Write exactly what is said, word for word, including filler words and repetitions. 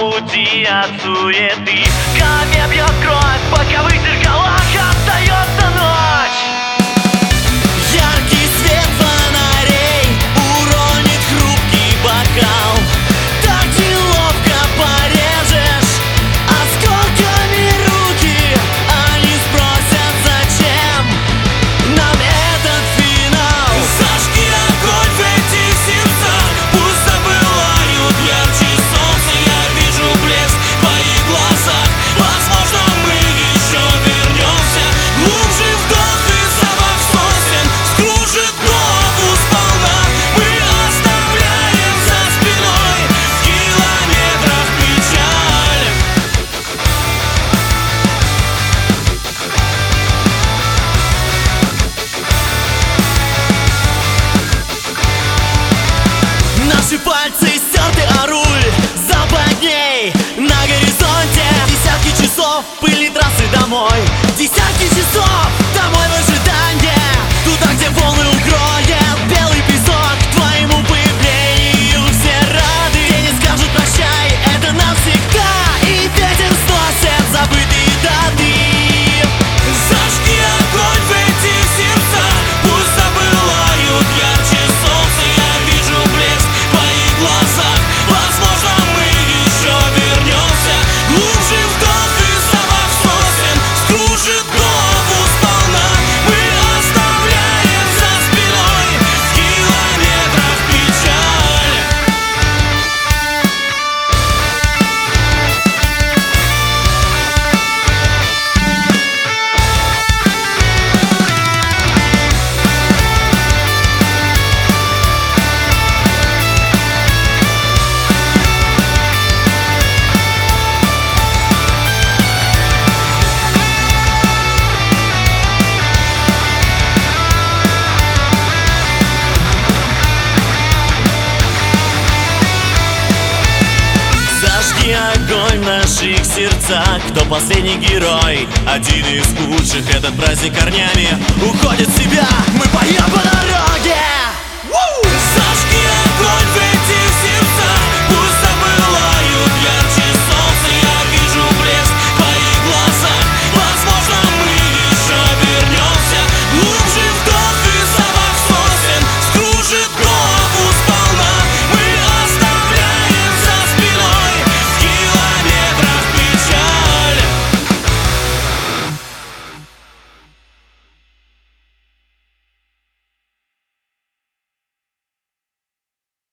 уйти от суеты. В голове бьет кровь, в боковых зеркалах остается ночь. Яркий свет фонарей уронит хрупкий бокал. Так неловко порежешь осколками руки. Они спросят, зачем нам этот финал. Зажги огонь в этих сердцах, пусть запылают ярче солнца. Я вижу блеск в твоих глазах. Возможно, мы еще вернемся. Глубже вдох и запах сосен скружит голову сполна. Мы оставляем за спиной в километрах печаль. Наши пальцы стерты о руль, запах дней на горизонте. Десятки часов пыльной трассы домой. Десятки часов домой в ожидании. Туда, где волны укроет белый песок. К твоему появлению все рады. Все не скажут прощай, это навсегда. И ветер сносит забытые даты. Зажги огонь в этих сердцах, пусть запылают ярче солнца. Я вижу блеск в твоих глазах. Возможно, мы еще вернемся. Глубже вдох и запах сосен скружит голову сполна. Мы оставляем за спиной в километрах печаль. Зажги огонь в наших сердцах. Кто последний герой? Один из худших. Этот праздник корнями уходит в себя. Мы поем по дороге. Зажги